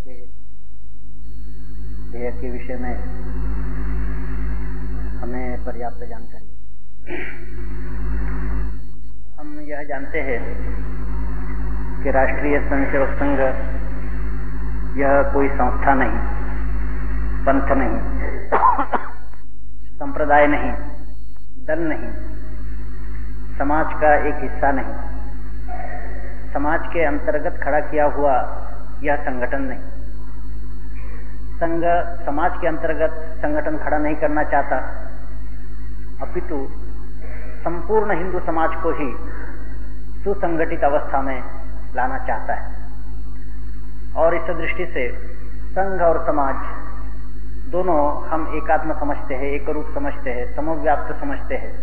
के ध्येय के विषय में हमें पर्याप्त जानकारी। हम यह जानते हैं कि राष्ट्रीय स्वयंसेवक संघ यह कोई संस्था नहीं, पंथ नहीं, संप्रदाय नहीं, दल नहीं, समाज का एक हिस्सा नहीं, समाज के अंतर्गत खड़ा किया हुआ यह संगठन नहीं। संघ समाज के अंतर्गत संगठन खड़ा नहीं करना चाहता, अपितु संपूर्ण हिंदू समाज को ही सुसंगठित अवस्था में लाना चाहता है। और इस दृष्टि से संघ और समाज दोनों हम एकात्म समझते हैं, एक रूप समझते हैं, समव्याप्त समझते हैं।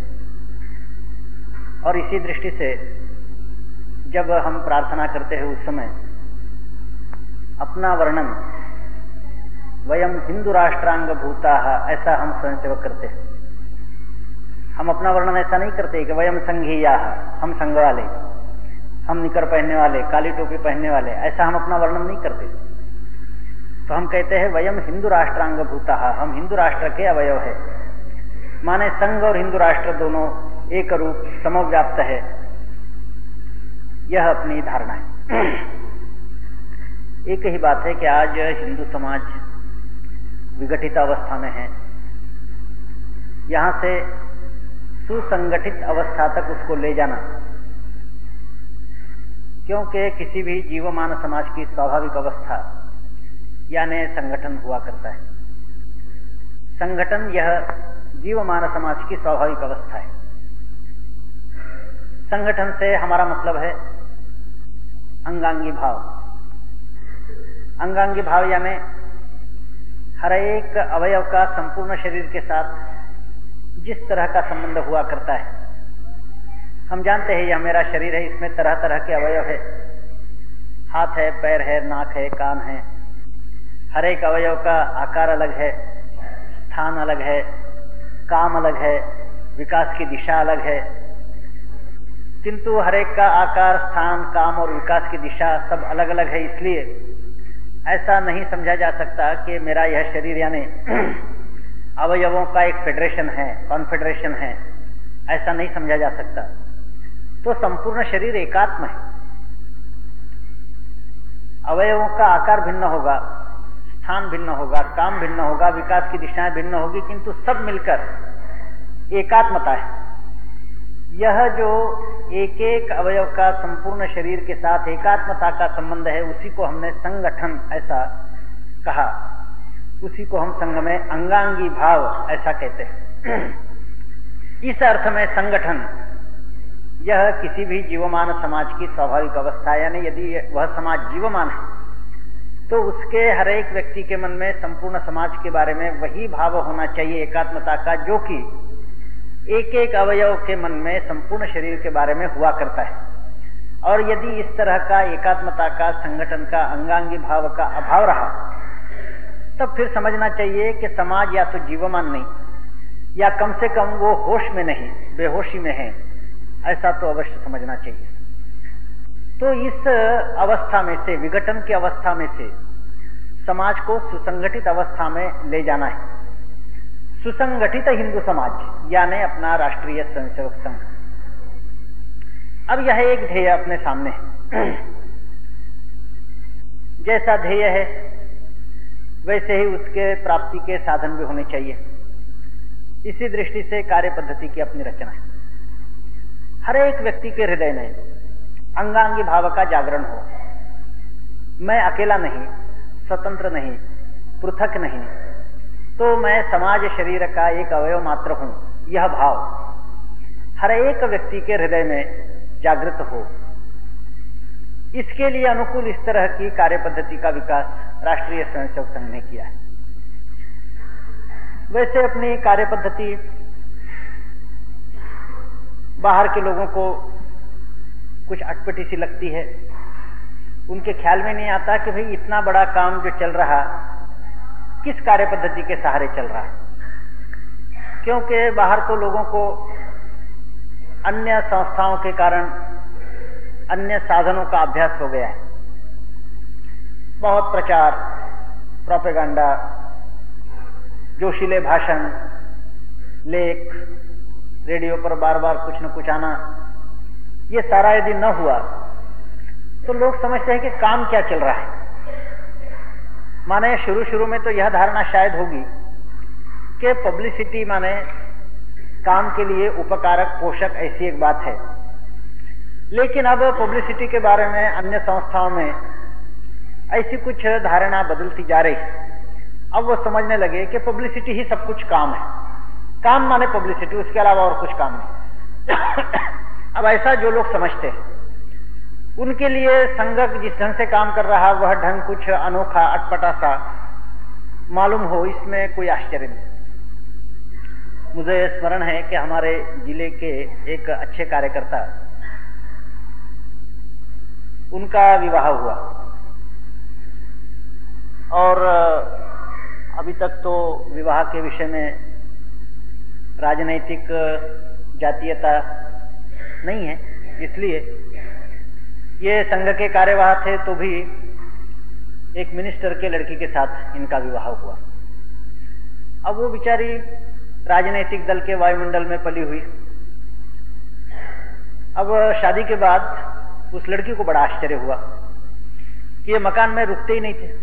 और इसी दृष्टि से जब हम प्रार्थना करते हैं उस समय अपना वर्णन वयम हिंदू राष्ट्रांग भूता ऐसा हम स्वयंसेवक करते हैं। हम अपना वर्णन ऐसा नहीं करते कि वयम संघीया, हम संघ वाले, हम निकर पहनने वाले, काली टोपी पहनने वाले, ऐसा हम अपना वर्णन नहीं करते। तो हम कहते हैं वयम हिंदू राष्ट्रांग भूता, हम हिंदू राष्ट्र के अवयव है। माने संघ और हिंदू राष्ट्र दोनों एक रूप समव्याप्त है, यह अपनी धारणा है। एक ही बात है कि आज हिंदू समाज विघटित अवस्था में है। यहां से सुसंगठित अवस्था तक उसको ले जाना, क्योंकि किसी भी जीवमान समाज की स्वाभाविक अवस्था यानी संगठन हुआ करता है। संगठन यह जीवमान समाज की स्वाभाविक अवस्था है। संगठन से हमारा मतलब है अंगांगी भाव। अंगांगी भाव यानी हर एक अवयव का संपूर्ण शरीर के साथ जिस तरह का संबंध हुआ करता है। हम जानते हैं यह मेरा शरीर है, इसमें तरह तरह के अवयव है, हाथ है, पैर है, नाक है, कान है। हर एक अवयव का आकार अलग है, स्थान अलग है, काम अलग है, विकास की दिशा अलग है। किंतु हर एक का आकार, स्थान, काम और विकास की दिशा सब अलग अलग है। इसलिए ऐसा नहीं समझा जा सकता कि मेरा यह शरीर यानी अवयवों का एक फेडरेशन है, कॉन्फेडरेशन है, ऐसा नहीं समझा जा सकता। तो संपूर्ण शरीर एकात्म है। अवयवों का आकार भिन्न होगा, स्थान भिन्न होगा, काम भिन्न होगा, विकास की दिशाएं भिन्न होगी, किंतु सब मिलकर एकात्मता है। यह जो एक एक अवयव का संपूर्ण शरीर के साथ एकात्मता का संबंध है, उसी को हमने संगठन ऐसा कहा। उसी को हम संघ में अंगांगी भाव ऐसा कहते हैं। इस अर्थ में संगठन यह किसी भी जीवमान समाज की स्वाभाविक अवस्था, यानी यदि वह समाज जीवमान है तो उसके हर एक व्यक्ति के मन में संपूर्ण समाज के बारे में वही भाव होना चाहिए एकात्मता का, जो कि एक एक अवयव के मन में संपूर्ण शरीर के बारे में हुआ करता है। और यदि इस तरह का एकात्मता का, संगठन का, अंगांगी भाव का अभाव रहा, तब फिर समझना चाहिए कि समाज या तो जीवमान नहीं, या कम से कम वो होश में नहीं, बेहोशी में है। ऐसा तो अवश्य समझना चाहिए। तो इस अवस्था में से, विघटन की अवस्था में से समाज को सुसंगठित अवस्था में ले जाना है। सुसंगठित हिंदू समाज यानी अपना राष्ट्रीय स्वयंसेवक संघ। अब यह एक ध्येय अपने सामने है। जैसा ध्येय है वैसे ही उसके प्राप्ति के साधन भी होने चाहिए। इसी दृष्टि से कार्य पद्धति की अपनी रचना है। हर एक व्यक्ति के हृदय में अंगांगी भाव का जागरण हो। मैं अकेला नहीं, स्वतंत्र नहीं, पृथक नहीं, तो मैं समाज शरीर का एक अवयव मात्र हूं, यह भाव हर एक व्यक्ति के हृदय में जागृत हो। इसके लिए अनुकूल इस तरह की कार्य पद्धति का विकास राष्ट्रीय स्वयंसेवक संघ ने किया है। वैसे अपनी कार्य पद्धति बाहर के लोगों को कुछ अटपटी सी लगती है। उनके ख्याल में नहीं आता कि भाई इतना बड़ा काम जो चल रहा किस कार्य पद्धति के सहारे चल रहा है, क्योंकि बाहर तो लोगों को अन्य संस्थाओं के कारण अन्य साधनों का अभ्यास हो गया है। बहुत प्रचार, प्रोपेगेंडा, जोशीले भाषण, लेख, रेडियो पर बार बार कुछ न कुछ आना, ये सारा यदि न हुआ तो लोग समझते हैं कि काम क्या चल रहा है। माने शुरू शुरू में तो यह धारणा शायद होगी कि पब्लिसिटी माने काम के लिए उपकारक, पोषक, ऐसी एक बात है। लेकिन अब पब्लिसिटी के बारे में अन्य संस्थाओं में ऐसी कुछ धारणा बदलती जा रही है। अब वो समझने लगे कि पब्लिसिटी ही सब कुछ काम है, काम माने पब्लिसिटी, उसके अलावा और कुछ काम नहीं। अब ऐसा जो लोग समझते हैं उनके लिए संघ जिस ढंग से काम कर रहा वह ढंग कुछ अनोखा, अटपटा सा मालूम हो, इसमें कोई आश्चर्य नहीं। मुझे स्मरण है कि हमारे जिले के एक अच्छे कार्यकर्ता, उनका विवाह हुआ और अभी तक तो विवाह के विषय में राजनैतिक जातीयता नहीं है, इसलिए ये संघ के कार्यवाह थे तो भी एक मिनिस्टर के लड़की के साथ इनका विवाह हुआ। अब वो बेचारी राजनीतिक दल के वायुमंडल में पली हुई। अब शादी के बाद उस लड़की को बड़ा आश्चर्य हुआ कि ये मकान में रुकते ही नहीं थे।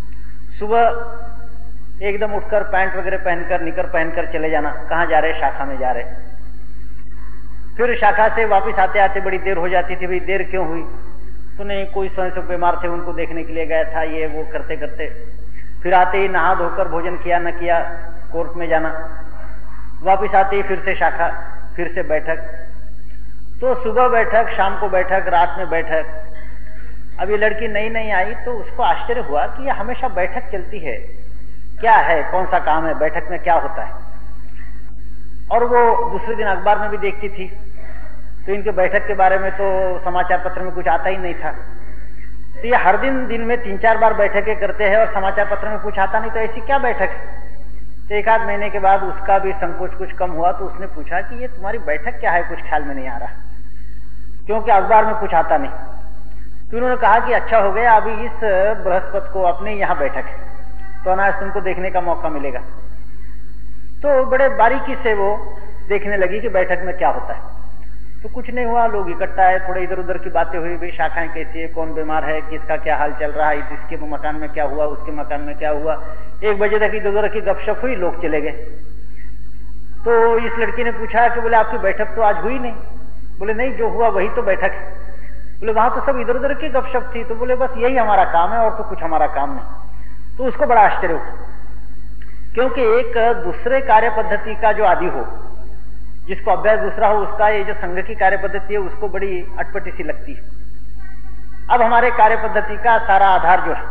सुबह एकदम उठकर पैंट वगैरह पहनकर, निकर पहनकर चले जाना, कहाँ जा रहे, शाखा में जा रहे। फिर शाखा से वापस आते आते बड़ी देर हो जाती थी। भाई देर क्यों हुई? तो नहीं, कोई स्वयं से बीमार थे, उनको देखने के लिए गया था, ये वो करते करते फिर आते ही नहा धोकर भोजन किया न किया, कोर्ट में जाना, वापस आते ही फिर से शाखा, फिर से बैठक। तो सुबह बैठक, शाम को बैठक, रात में बैठक। अब ये लड़की नई नई आई तो उसको आश्चर्य हुआ कि ये हमेशा बैठक चलती है, क्या है, कौन सा काम है, बैठक में क्या होता है। और वो दूसरे दिन अखबार में भी देखती थी तो इनके बैठक के बारे में तो समाचार पत्र में कुछ आता ही नहीं था। तो ये हर दिन में 3-4 बार बैठकें करते हैं और समाचार पत्र में कुछ आता नहीं, तो ऐसी क्या बैठक है? तो 1 आध महीने के बाद उसका भी संकोच कुछ कम हुआ तो उसने पूछा कि ये तुम्हारी बैठक क्या है, कुछ ख्याल में नहीं आ रहा, क्योंकि अखबार में कुछ आता नहीं। तो उन्होंने कहा कि अच्छा हो गया, अभी इस बृहस्पति को अपने यहाँ बैठक है तो अनाज तुमको देखने का मौका मिलेगा। तो बड़े बारीकी से वो देखने लगी कि बैठक में क्या होता है। तो कुछ नहीं हुआ, लोग इकट्ठा है, थोड़े इधर उधर की बातें हुई, भाई शाखाएं कैसी है, कौन बीमार है, किसका क्या हाल चल रहा है, इसके मकान में क्या हुआ, उसके मकान में क्या हुआ। 1 बजे तक इधर उधर की गपशप हुई, लोग चले गए। तो इस लड़की ने पूछा कि बोले आपकी बैठक तो आज हुई नहीं। बोले नहीं, जो हुआ वही तो बैठक है। बोले वहां तो सब इधर उधर की गपशप थी। तो बोले बस यही हमारा काम है और तो कुछ हमारा काम नहीं। तो उसको बड़ा आश्चर्य हुआ, क्योंकि एक दूसरे कार्य पद्धति का जो आदि हो, जिसको अभ्यास दूसरा हो, उसका ये जो संघ की कार्य पद्धति है उसको बड़ी अटपटी सी लगती है। अब हमारे कार्य पद्धति का सारा आधार जो है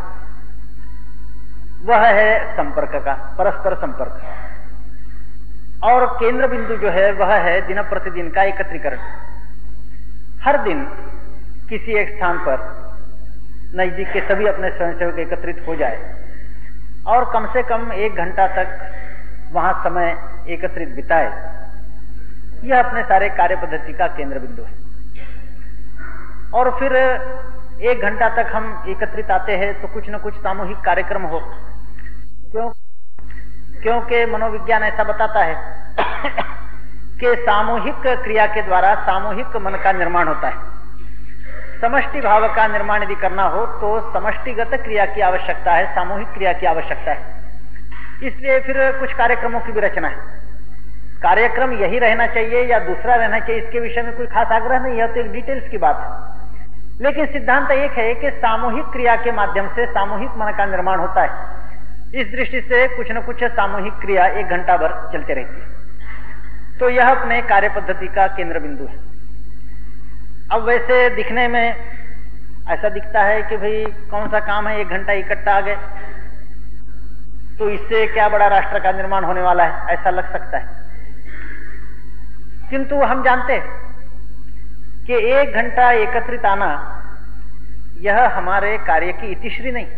वह है संपर्क का, परस्पर संपर्क, और केंद्र बिंदु जो है वह है दिन प्रतिदिन का एकत्रीकरण। हर दिन किसी एक स्थान पर नजदीक के सभी अपने स्वयंसेवक एकत्रित हो जाए और कम से कम 1 घंटा तक वहां समय एकत्रित बिताए। यह अपने सारे कार्य पद्धति का केंद्र बिंदु है। और फिर 1 घंटा तक हम एकत्रित आते हैं तो कुछ न कुछ सामूहिक कार्यक्रम हो, क्योंकि मनोविज्ञान ऐसा बताता है कि सामूहिक क्रिया के द्वारा सामूहिक मन का निर्माण होता है। समष्टि भाव का निर्माण यदि करना हो तो समष्टिगत क्रिया की आवश्यकता है, सामूहिक क्रिया की आवश्यकता है। इसलिए फिर कुछ कार्यक्रमों की भी रचना है। कार्यक्रम यही रहना चाहिए या दूसरा रहना चाहिए, इसके विषय में कोई खास आग्रह नहीं है, तो एक डिटेल्स की बात है। लेकिन सिद्धांत एक है कि सामूहिक क्रिया के माध्यम से सामूहिक मन का निर्माण होता है। इस दृष्टि से कुछ न कुछ सामूहिक क्रिया 1 घंटा भर चलते रहती है। तो यह अपने कार्य पद्धति का केंद्र बिंदु है। अब वैसे दिखने में ऐसा दिखता है कि भाई कौन सा काम है, 1 घंटा इकट्ठा आ गए तो इससे क्या बड़ा राष्ट्र का निर्माण होने वाला है, ऐसा लग सकता है। किंतु हम जानते हैं कि 1 घंटा एकत्रित आना यह हमारे कार्य की इतिश्री नहीं।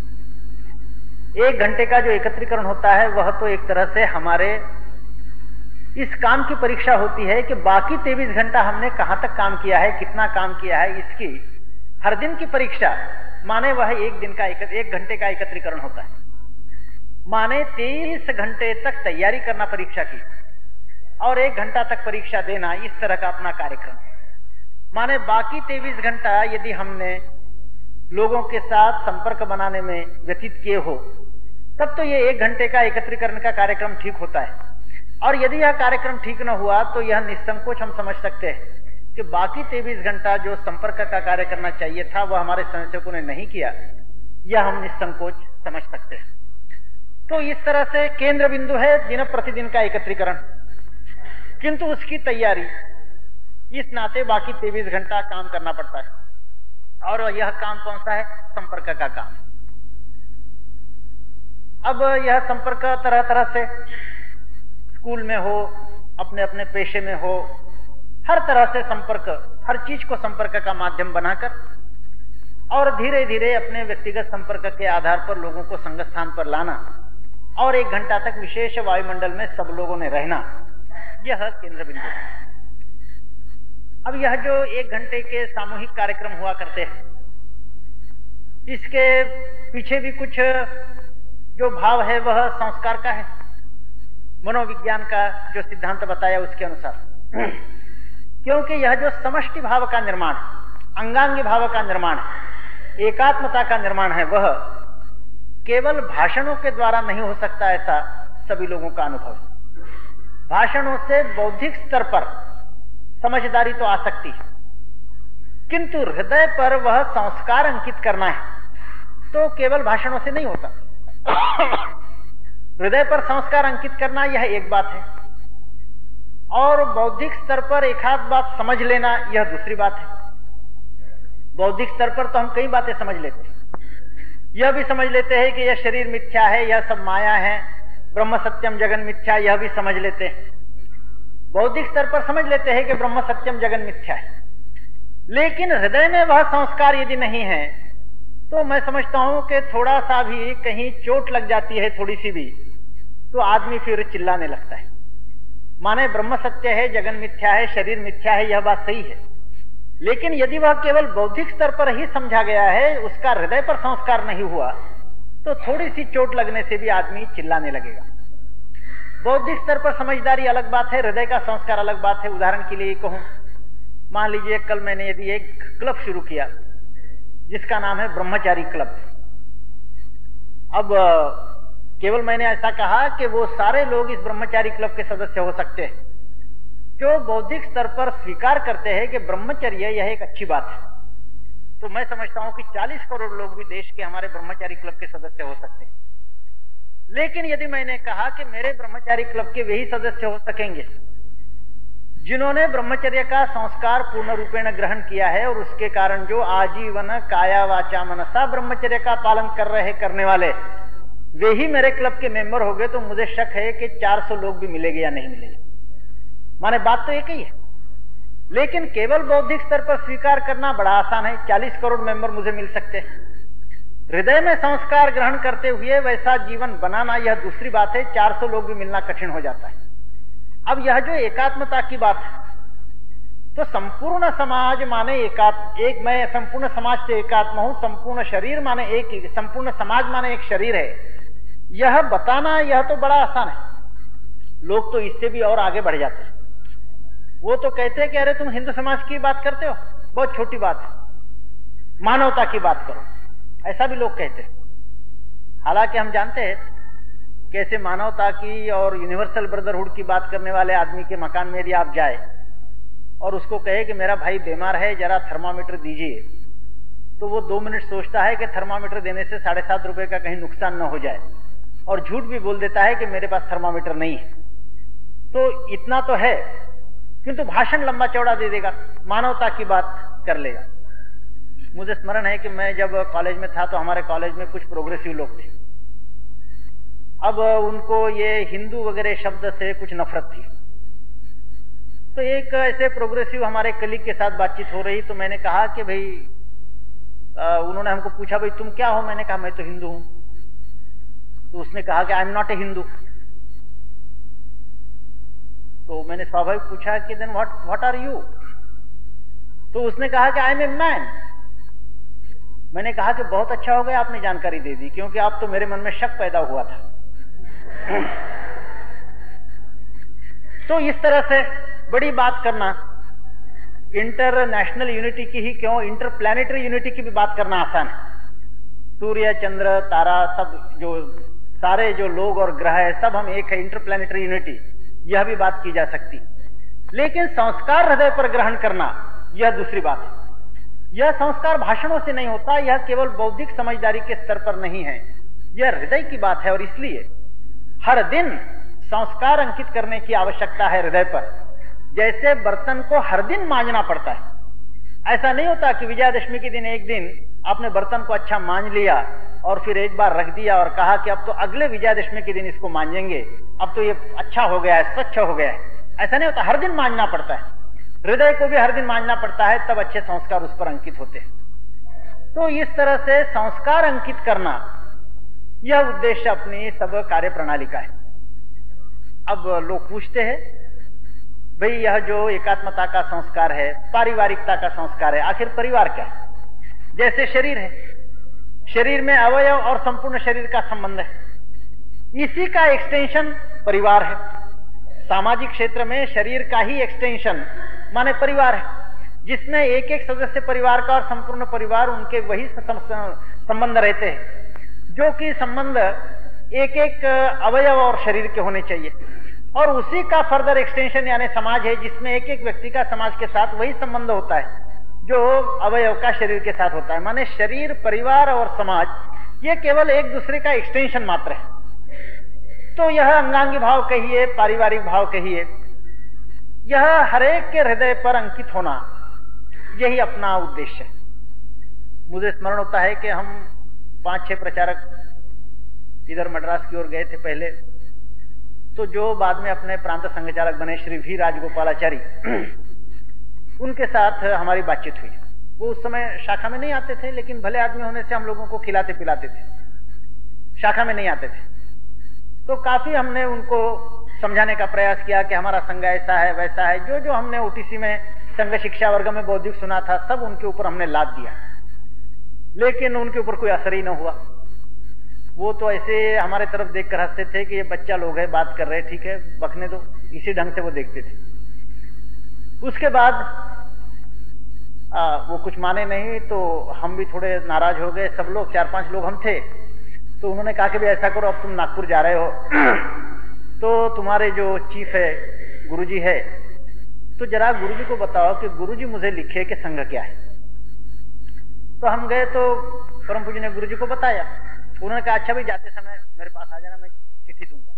1 घंटे का जो एकत्रीकरण होता है वह तो एक तरह से हमारे इस काम की परीक्षा होती है कि बाकी 23 घंटा हमने कहां तक काम किया है, कितना काम किया है, इसकी हर दिन की परीक्षा माने वह एक दिन का 1 घंटे का एकत्रीकरण होता है। माने 23 घंटे तक तैयारी करना परीक्षा की और 1 घंटा तक परीक्षा देना, इस तरह का अपना कार्यक्रम। माने बाकी 23 घंटा यदि हमने लोगों के साथ संपर्क बनाने में व्यतीत किए हो, तब तो ये 1 घंटे का एकत्रीकरण का कार्यक्रम ठीक होता है। और यदि यह कार्यक्रम ठीक न हुआ तो यह निसंकोच हम समझ सकते हैं कि बाकी 23 घंटा जो संपर्क का कार्य करना चाहिए था वह हमारे संयोजकों ने नहीं किया, यह हम निसंकोच समझ सकते हैं। तो इस तरह से केंद्र बिंदु है दिन प्रतिदिन का एकत्रीकरण, किंतु उसकी तैयारी इस नाते बाकी 23 घंटा काम करना पड़ता है। और यह काम कौन सा है? संपर्क का काम। अब यह संपर्क तरह तरह से, स्कूल में हो, अपने अपने पेशे में हो, हर तरह से संपर्क, हर चीज को संपर्क का माध्यम बनाकर और धीरे धीरे अपने व्यक्तिगत संपर्क के आधार पर लोगों को संगत स्थान पर लाना और 1 घंटा तक विशेष वायुमंडल में सब लोगों ने रहना, यह केंद्र बिंदु है। अब यह जो 1 घंटे के सामूहिक कार्यक्रम हुआ करते हैं, इसके पीछे भी कुछ जो भाव है वह संस्कार का है, मनोविज्ञान का जो सिद्धांत बताया उसके अनुसार। क्योंकि यह जो समष्टि भाव का निर्माण, अंगांगी भाव का निर्माण, एकात्मता का निर्माण है, वह केवल भाषणों के द्वारा नहीं हो सकता, ऐसा सभी लोगों का अनुभव है। भाषणों से बौद्धिक स्तर पर समझदारी तो आ सकती है, किंतु हृदय पर वह संस्कार अंकित करना है तो केवल भाषणों से नहीं होता। हृदय पर संस्कार अंकित करना यह एक बात है, और बौद्धिक स्तर पर एक आध बात समझ लेना यह दूसरी बात है। बौद्धिक स्तर पर तो हम कई बातें समझ लेते हैं, यह भी समझ लेते हैं कि यह शरीर मिथ्या है, यह सब माया है, ब्रह्म सत्यम जगन मिथ्या, यह भी समझ लेते हैं। बौद्धिक स्तर पर समझ लेते हैं कि ब्रह्म सत्यम जगन मिथ्या है, लेकिन हृदय में वह संस्कार यदि नहीं है तो मैं समझता हूं कि थोड़ा सा भी कहीं चोट लग जाती है, थोड़ी सी भी, तो आदमी फिर चिल्लाने लगता है। माने ब्रह्म सत्य है, जगन मिथ्या है, शरीर मिथ्या है, यह बात सही है, लेकिन यदि वह केवल बौद्धिक स्तर पर ही समझा गया है, उसका हृदय पर संस्कार नहीं हुआ, तो थोड़ी सी चोट लगने से भी आदमी चिल्लाने लगेगा। बौद्धिक स्तर पर समझदारी अलग बात है, हृदय का संस्कार अलग बात है। उदाहरण के लिए कहूं, मान लीजिए कल मैंने यदि एक क्लब शुरू किया जिसका नाम है ब्रह्मचारी क्लब। अब केवल मैंने ऐसा कहा कि वो सारे लोग इस ब्रह्मचारी क्लब के सदस्य हो सकते हैं जो बौद्धिक स्तर पर स्वीकार करते हैं कि ब्रह्मचर्य यह एक अच्छी बात है। तो मैं समझता हूं कि 40 करोड़ लोग भी देश के हमारे ब्रह्मचारी क्लब के सदस्य हो सकते हैं। लेकिन यदि मैंने कहा कि मेरे ब्रह्मचारी क्लब के वही सदस्य हो सकेंगे जिन्होंने ब्रह्मचर्य का संस्कार पूर्ण रूपेण ग्रहण किया है और उसके कारण जो आजीवन काया वाचा मनसा ब्रह्मचर्य का पालन कर रहे करने वाले वे ही मेरे क्लब के मेंबर हो गए, तो मुझे शक है कि 400 लोग भी मिलेंगे या नहीं मिलेंगे। माने बात तो एक ही है, लेकिन केवल बौद्धिक स्तर पर स्वीकार करना बड़ा आसान है। 40 करोड़ मेंबर मुझे मिल सकते हैं, हृदय में संस्कार ग्रहण करते हुए वैसा जीवन बनाना यह दूसरी बात है। 400 लोग भी मिलना कठिन हो जाता है। अब यह जो एकात्मता की बात है, तो संपूर्ण समाज माने एक मैं संपूर्ण समाज से एकात्म हूं, संपूर्ण शरीर माने एक, संपूर्ण समाज माने एक शरीर है, यह बताना यह तो बड़ा आसान है। लोग तो इससे भी और आगे बढ़ जाते हैं। वो तो कहते हैं कि अरे तुम हिंदू समाज की बात करते हो, बहुत छोटी बात है, मानवता की बात करो, ऐसा भी लोग कहते हैं। हालांकि हम जानते हैं कैसे मानवता की और यूनिवर्सल ब्रदरहुड की बात करने वाले आदमी के मकान में यदि आप जाए और उसको कहे कि मेरा भाई बीमार है, जरा थर्मामीटर दीजिए, तो वो 2 मिनट सोचता है कि थर्मामीटर देने से 7.5 रुपए का कहीं नुकसान न हो जाए, और झूठ भी बोल देता है कि मेरे पास थर्मामीटर नहीं है। तो इतना तो है, किंतु भाषण लंबा चौड़ा दे देगा, मानवता की बात कर लेगा। मुझे स्मरण है कि मैं जब कॉलेज में था तो हमारे कॉलेज में कुछ प्रोग्रेसिव लोग थे। अब उनको ये हिंदू वगैरह शब्द से कुछ नफरत थी। तो एक ऐसे प्रोग्रेसिव हमारे कलीग के साथ बातचीत हो रही, तो मैंने कहा कि भाई उन्होंने हमको पूछा भाई तुम क्या हो, मैंने कहा मैं तो हिंदू हूं। तो उसने कहा कि I am not a Hindu. तो मैंने स्वाभाविक पूछा कि देन व्हाट आर यू? तो उसने कहा कि आई एम ए मैन। मैंने कहा कि बहुत अच्छा हो गया आपने जानकारी दे दी, क्योंकि आप तो मेरे मन में शक पैदा हुआ था। तो इस तरह से बड़ी बात करना, इंटरनेशनल यूनिटी की ही क्यों, इंटरप्लैनेटरी यूनिटी की भी बात करना आसान है। सूर्य, चंद्र, तारा, सब जो सारे जो लोग और ग्रह है, सब हम एक है, इंटरप्लैनेटरी यूनिटी, यह भी बात की जा सकती। लेकिन संस्कार हृदय पर ग्रहण करना, यह दूसरी बात है। यह संस्कार भाषणों से नहीं होता, यह केवल बौद्धिक समझदारी के स्तर पर नहीं है, यह हृदय की बात है। और इसलिए हर दिन संस्कार अंकित करने की आवश्यकता है हृदय पर। जैसे बर्तन को हर दिन मांजना पड़ता है, ऐसा नहीं होता कि विजयादशमी के दिन एक दिन आपने बर्तन को अच्छा मांज लिया और फिर एक बार रख दिया और कहा कि अब तो अगले विजयादशमी के दिन इसको मांजेंगे, अब तो ये अच्छा हो गया है, स्वच्छ हो गया है। ऐसा नहीं होता, हर दिन मांजना पड़ता है। हृदय को भी हर दिन मांजना पड़ता है, तब अच्छे संस्कार उस पर अंकित होते हैं। तो इस तरह से संस्कार अंकित करना, यह उद्देश्य अपनी सब कार्य प्रणाली का है। अब लोग पूछते हैं, भाई यह जो एकात्मता का संस्कार है, पारिवारिकता का संस्कार है, आखिर परिवार क्या है? जैसे शरीर है, शरीर में अवयव और संपूर्ण शरीर का संबंध है, इसी का एक्सटेंशन परिवार है। सामाजिक क्षेत्र में शरीर का ही एक्सटेंशन माने परिवार है, जिसमें एक एक सदस्य परिवार का और संपूर्ण परिवार, उनके वही संबंध रहते हैं, जो कि संबंध एक एक अवयव और शरीर के होने चाहिए। और उसी का फर्दर एक्सटेंशन यानी समाज है, जिसमें एक एक व्यक्ति का समाज के साथ वही संबंध होता है जो अवयव का शरीर के साथ होता है। माने शरीर, परिवार और समाज, ये केवल एक दूसरे का एक्सटेंशन मात्र है। तो यह अंगांगी भाव कहिए, पारिवारिक भाव कहिए, यह हरेक के हृदय पर अंकित होना, यही अपना उद्देश्य है। मुझे स्मरण होता है कि हम 5-6 प्रचारक इधर मद्रास की ओर गए थे पहले, तो जो बाद में अपने प्रांत संघचालक बने श्री वी राजगोपालाचारी, उनके साथ हमारी बातचीत हुई। वो उस समय शाखा में नहीं आते थे, लेकिन भले आदमी होने से हम लोगों को खिलाते पिलाते थे, शाखा में नहीं आते थे। तो काफी हमने उनको समझाने का प्रयास किया कि हमारा संघ ऐसा है वैसा है, जो जो हमने ओटीसी में संघ शिक्षा वर्ग में बौद्धिक सुना था, सब उनके ऊपर हमने लाद दिया, लेकिन उनके ऊपर कोई असर ही न हुआ। वो तो ऐसे हमारे तरफ देखकर हंसते थे कि ये बच्चा लोग है, बात कर रहे, ठीक है बकने दो, इसी ढंग से वो देखते थे। उसके बाद वो कुछ माने नहीं, तो हम भी थोड़े नाराज हो गए, सब लोग, 4-5 लोग हम थे। तो उन्होंने कहा कि भाई ऐसा करो, अब तुम नागपुर जा रहे हो तो तुम्हारे जो चीफ है, गुरुजी है, तो जरा गुरुजी को बताओ कि गुरुजी मुझे लिखे कि संघ क्या है। तो हम गए, तो परम पूज्य ने गुरुजी को बताया। उन्होंने कहा अच्छा भाई जाते समय मेरे पास आ जाना, मैं चिट्ठी दूंगा।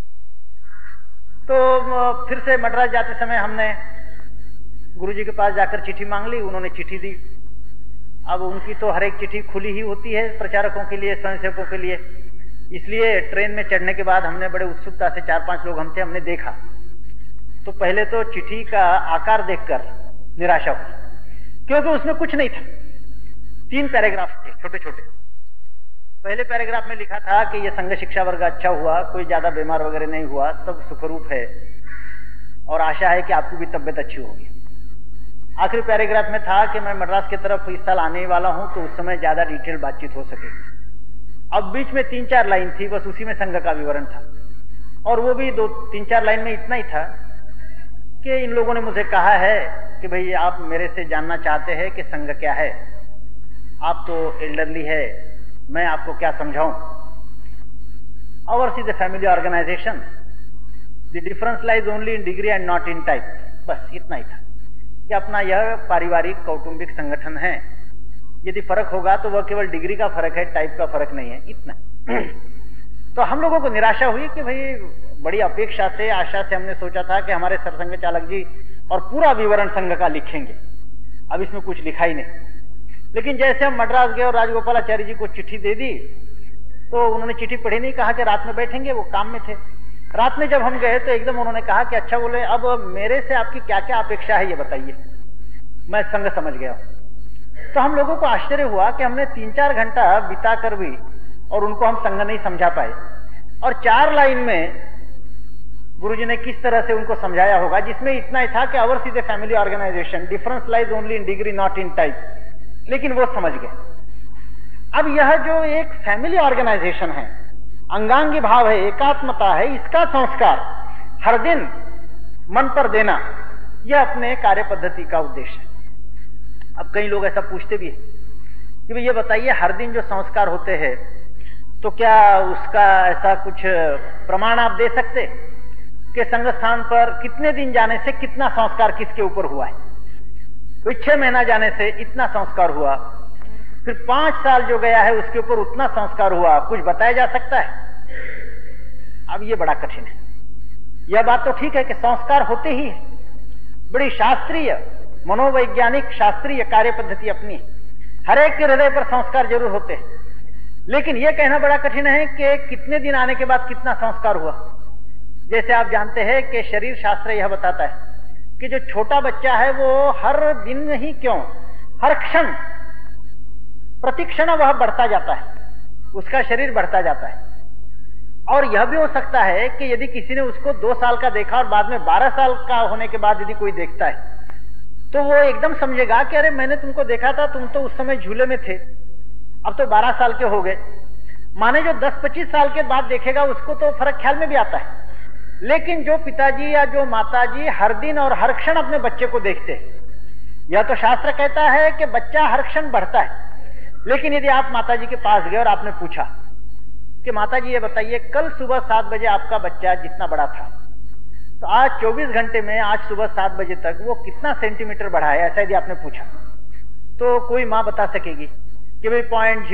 तो फिर से मद्रास जाते समय हमने गुरुजी के पास जाकर चिट्ठी मांग ली, उन्होंने चिट्ठी दी। अब उनकी तो हर एक चिट्ठी खुली ही होती है प्रचारकों के लिए, स्वयंसेवकों के लिए, इसलिए ट्रेन में चढ़ने के बाद हमने बड़े उत्सुकता से, 4-5 लोग हम थे, हमने देखा। तो पहले तो चिट्ठी का आकार देखकर निराशा हुई, क्योंकि उसमें कुछ नहीं था। 3 पैराग्राफ थे छोटे छोटे। पहले पैराग्राफ में लिखा था कि यह संघ शिक्षा वर्ग अच्छा हुआ, कोई ज्यादा बीमार वगैरह नहीं हुआ, सब सुखरूप है और आशा है कि आपकी भी तबियत अच्छी होगी। आखिरी पैराग्राफ में था कि मैं मद्रास की तरफ इस साल आने वाला हूं, तो उस समय ज्यादा डिटेल बातचीत हो सकेगी। अब बीच में 3-4 लाइन थी, बस उसी में संघ का विवरण था, और वो भी 2-3-4 लाइन में इतना ही था कि इन लोगों ने मुझे कहा है कि भाई आप मेरे से जानना चाहते हैं कि संघ क्या है, आप तो एल्डरली है, मैं आपको क्या समझाऊं। Ours is a family organization. The difference lies only in degree and not in type. बस इतना ही था कि अपना यह पारिवारिक कौटुंबिक संगठन है, यदि फर्क होगा तो वह केवल डिग्री का फर्क है, टाइप का फर्क नहीं है, इतना। तो हम लोगों को निराशा हुई कि भाई बड़ी अपेक्षा से, आशा से हमने सोचा था कि हमारे सरसंघ चालक जी और पूरा विवरण संघ का लिखेंगे, अब इसमें कुछ लिखा ही नहीं। लेकिन जैसे हम मद्रास गए और राजगोपालाचार्य जी को चिट्ठी दे दी, तो उन्होंने चिट्ठी पढ़ी नहीं, कहा कि रात में बैठेंगे, वो काम में थे। रात में जब हम गए तो एकदम उन्होंने कहा कि अच्छा बोले अब मेरे से आपकी क्या क्या अपेक्षा है ये बताइए, मैं संघ समझ गया। तो हम लोगों को आश्चर्य हुआ कि हमने 3-4 घंटा बिता कर भी और उनको हम संघ नहीं समझा पाए, और 4 लाइन में गुरुजी ने किस तरह से उनको समझाया होगा, जिसमें इतना ही था कि ours is a family organisation, difference lies only in degree not in type, लेकिन वो समझ गए। अब यह जो एक फैमिली ऑर्गेनाइजेशन है, अंगांगी भाव है, एकात्मता है, इसका संस्कार हर दिन मन पर देना, यह अपने कार्य पद्धति का उद्देश्य है। अब कई लोग ऐसा पूछते भी हैं कि भाई ये बताइए, हर दिन जो संस्कार होते हैं तो क्या उसका ऐसा कुछ प्रमाण आप दे सकते कि संघ स्थान पर कितने दिन जाने से कितना संस्कार किसके ऊपर हुआ है? कोई 6 महीना जाने से इतना संस्कार हुआ, फिर 5 साल जो गया है उसके ऊपर उतना संस्कार हुआ, कुछ बताया जा सकता है? अब ये बड़ा कठिन है। यह बात तो ठीक है कि संस्कार होते ही है, बड़ी शास्त्रीय मनोवैज्ञानिक शास्त्रीय कार्य पद्धति अपनी, हर एक के हृदय पर संस्कार जरूर होते हैं, लेकिन यह कहना बड़ा कठिन है कि कितने दिन आने के बाद कितना संस्कार हुआ। जैसे आप जानते हैं कि शरीर शास्त्र यह बताता है कि जो छोटा बच्चा है वो हर दिन ही क्यों, हर क्षण प्रतिक्षण वह बढ़ता जाता है, उसका शरीर बढ़ता जाता है। और यह भी हो सकता है कि यदि किसी ने उसको 2 साल का देखा और बाद में 12 साल का होने के बाद यदि कोई देखता है तो वो एकदम समझेगा कि अरे मैंने तुमको देखा था, तुम तो उस समय झूले में थे, अब तो 12 साल के हो गए। माने जो 10-25 साल के बाद देखेगा उसको तो फर्क ख्याल में भी आता है, लेकिन जो पिताजी या जो माताजी हर दिन और हर क्षण अपने बच्चे को देखते हैं, यह तो शास्त्र कहता है कि बच्चा हर क्षण बढ़ता है। लेकिन यदि आप माताजी के पास गए और आपने पूछा कि माताजी ये बताइए, कल सुबह 7 बजे आपका बच्चा जितना बड़ा था, तो आज 24 घंटे में आज सुबह 7 बजे तक वो कितना सेंटीमीटर बढ़ा है, ऐसा यदि आपने पूछा तो कोई माँ बता सकेगी कि भाई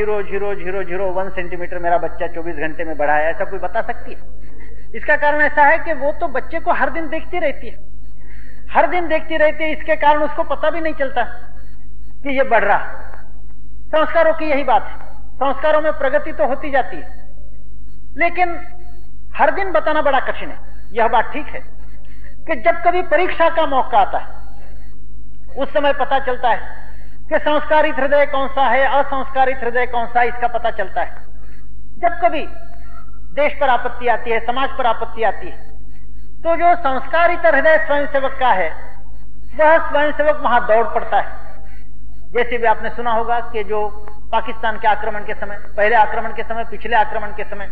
0.0001 सेंटीमीटर मेरा बच्चा 24 घंटे में बढ़ा है, ऐसा कोई बता सकती है? इसका कारण ऐसा है कि वो तो बच्चे को हर दिन देखती रहती है, हर दिन देखती रहती है, इसके कारण उसको पता भी नहीं चलता कि ये बढ़ रहा। संस्कारों की यही बात है, संस्कारों में प्रगति तो होती जाती है, लेकिन हर दिन बताना बड़ा कठिन है। यह बात ठीक है कि जब कभी परीक्षा का मौका आता है उस समय पता चलता है कि संस्कारित हृदय कौन सा है, असंस्कारित हृदय कौन सा है, इसका पता चलता है। जब कभी देश पर आपत्ति आती है, समाज पर आपत्ति आती है, तो जो संस्कारित हृदय स्वयंसेवक का है वह स्वयंसेवक वहां दौड़ पड़ता है। जैसे भी आपने सुना होगा कि जो पाकिस्तान के आक्रमण के समय, पहले आक्रमण के समय, पिछले आक्रमण के समय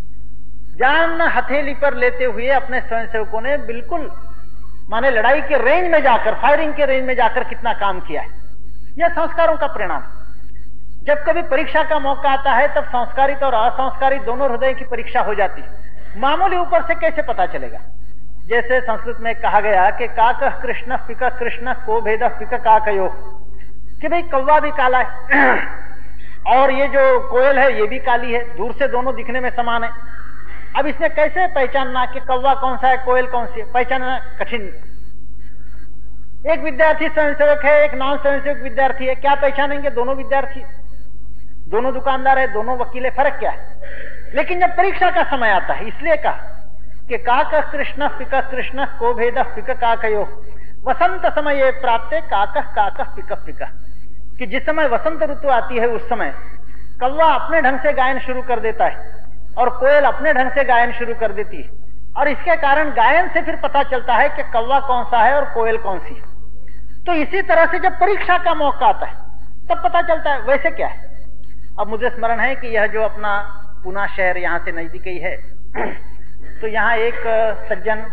जान हथेली पर लेते हुए अपने स्वयंसेवकों ने बिल्कुल माने लड़ाई के रेंज में जाकर, फायरिंग के रेंज में जाकर कितना काम किया है। यह संस्कारों का परिणाम। जब कभी परीक्षा का मौका आता है तब संस्कारित और असंस्कारित दोनों हृदय की परीक्षा हो जाती है। मामूली ऊपर से कैसे पता चलेगा? जैसे संस्कृत में कहा गया कि काकः कृष्ण पिक कृष्ण को भेद पिक काकयो, कि भाई कौवा भी काला है और ये जो कोयल है ये भी काली है, दूर से दोनों दिखने में समान है। अब इसने कैसे पहचानना कि कौवा कौन सा है, कोयल कौन सी है? पहचानना कठिन। एक विद्यार्थी स्वयंसेवक है, एक नॉन स्वयंसेवक विद्यार्थी है, क्या पहचानेंगे? दोनों विद्यार्थी, दोनों दुकानदार है, दोनों वकील है, फर्क क्या है? लेकिन जब परीक्षा का समय आता है, इसलिए कहा कि काकः कृष्ण पिक कृष्ण को भेद पिक काकयो, वसंत समय प्राप्ते काकः काकः पिक पिक, कि जिस समय वसंत ऋतु आती है उस समय कौवा अपने ढंग से गायन शुरू कर देता है और कोयल अपने ढंग से गायन शुरू कर देती है, और इसके कारण गायन से फिर पता चलता है कि कौवा कौन सा है और कोयल कौन सी है। तो इसी तरह से जब परीक्षा का मौका आता है तब पता चलता है। वैसे क्या है? अब मुझे स्मरण है कि यह जो अपना पुणे शहर यहाँ से नजदीक ही है, तो यहाँ एक सज्जन,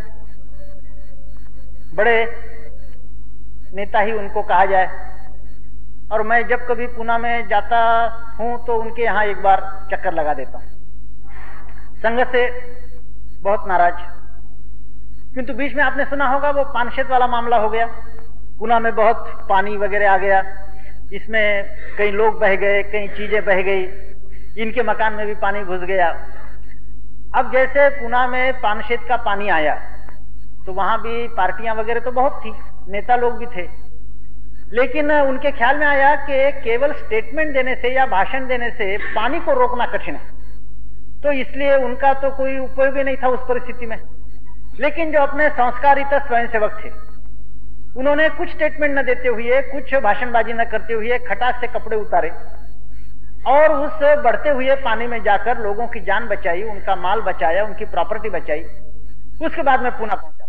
बड़े नेता ही उनको कहा जाए, और मैं जब कभी पुणे में जाता हूं तो उनके यहाँ एक बार चक्कर लगा देता हूं। संघ से बहुत नाराज, किंतु बीच में आपने सुना होगा वो पानशेत वाला मामला हो गया, पुणे में बहुत पानी वगैरह आ गया, इसमें कई लोग बह गए, कई चीजें बह गई, इनके मकान में भी पानी घुस गया। अब जैसे पुणे में पानशेत का पानी आया तो वहां भी पार्टियां वगैरह तो बहुत थी, नेता लोग भी थे, लेकिन उनके ख्याल में आया कि केवल स्टेटमेंट देने से या भाषण देने से पानी को रोकना कठिन है, तो इसलिए उनका तो कोई उपयोग ही नहीं था उस परिस्थिति में। लेकिन जो अपने संस्कारित स्वयंसेवक थे उन्होंने कुछ स्टेटमेंट न देते हुए, कुछ भाषणबाजी न करते हुए खटाक से कपड़े उतारे और उस बढ़ते हुए पानी में जाकर लोगों की जान बचाई, उनका माल बचाया, उनकी प्रॉपर्टी बचाई। उसके बाद मैं पुणे पहुंचा